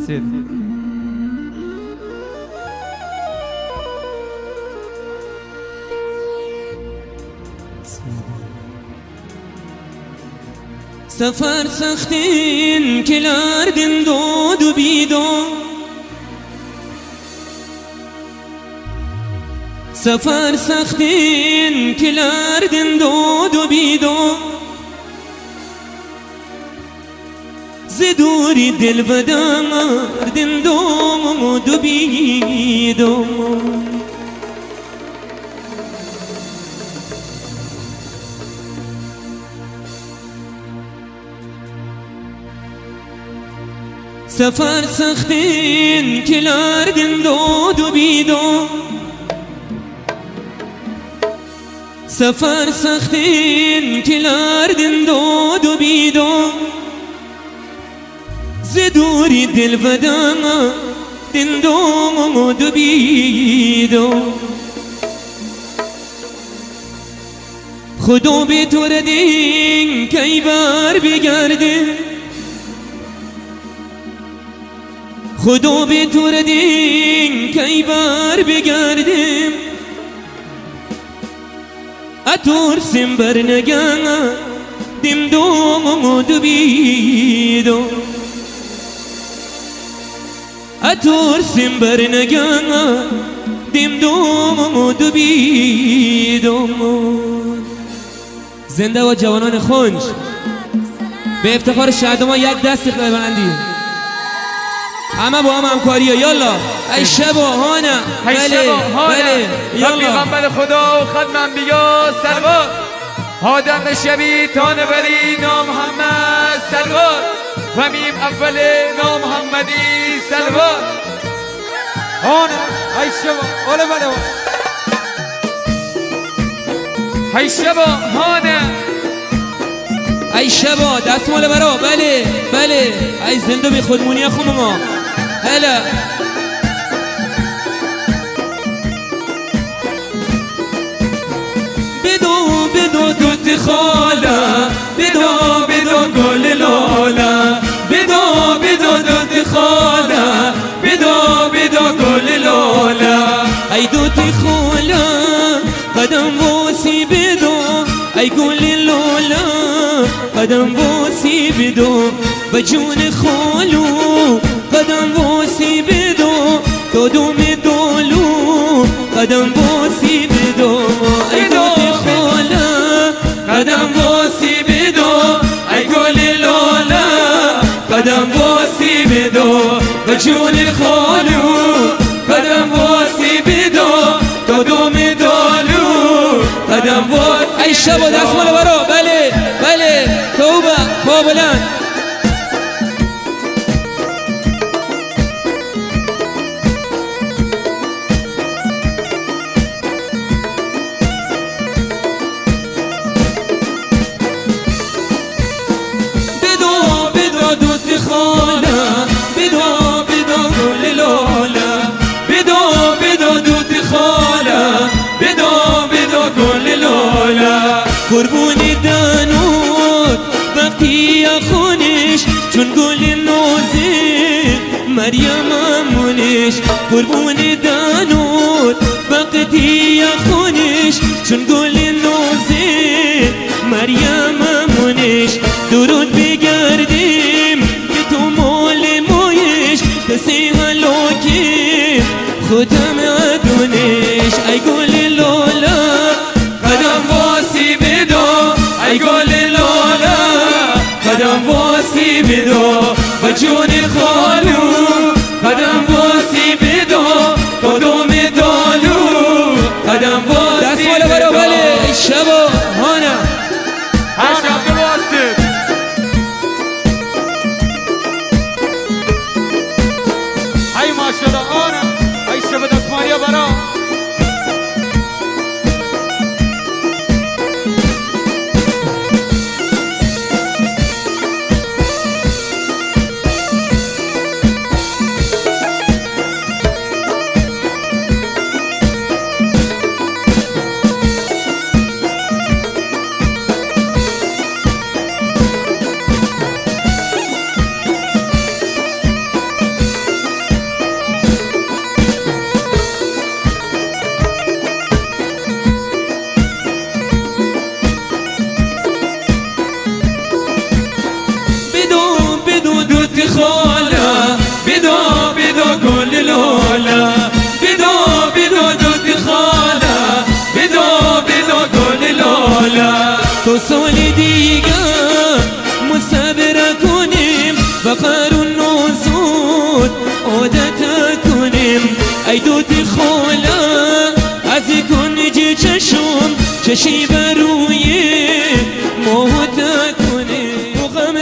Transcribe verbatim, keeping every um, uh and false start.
سید سفر سختین کلاردن دود و بیدو سفر سختین کلاردن دود و بیدو زدوری دل بداردن دود و بیدو سفر سختین کلاردن دود و بیدو سفر سختین کلاردن دود و بیدو زدوری دل بدم دن دود و بیدو خدا به تو ردین کی بر بگرده خدا به تو ردین کی بر بگردیم اترسیم بر نگم دیم دود بیدو اترسیم بر نگم دیم دود بیدو. زنده و جوانان خنج به افتخار شهدما یک دست اخلال بلندی همه با هم همکاری ها. یالا ای شبا هانه ای شبا هانه یالا پیغمبر خدا و خدم انبیا سلوات آدم شبی تان ولی نام محمد سلوات و میم اول نام محمدی سلوات هانه ای شبا اوله بله ای شبا هانه ای شبا دستمال برا بله بله ای زنده بی خودمونی خون ما هلا بدو بدو دوت خاله بدو بدو گل لاله بدو بدو دوت خاله بدو بدو گل لاله ای دوت خاله قدم بوسی بدو ای گل لاله قدم بوسی بدو بجون خالو قدم بوسی بدو دودوم دولو قدم بوسی بدو ای دوت خاله قدم بوسی بدو ای گل لاله قدم بوسی بدو بجون خالو قدم بوسی بدو دودوم دولو قدم بوسی ای شبا دستمال برا بله بله توبه بابلند قربونی دانود وقتی خونش چون گل نوزه مریم امونش قربونی دانود وقتی خونش چون گل نوزه مریم امونش درود بگردیم که تو مال مایش کسی هلاکی خودم ادونش ای گل لالا قدم واسی بدو ای گل لالا قدم واسی بدو و جون خالو قدم واسی بدو قدم دالو قدم واسی دست مالا برا بله شبا هانه هر شب بواستید ای ماشالله آنه ای شب دستمالیا برا لالا بدو بدو دوت خاله بدو بدو گل لالا تو سال دیگه مصبر کنیم و قرون نوزود عادت کنیم ای دوت خاله از کنج چشم چشی برو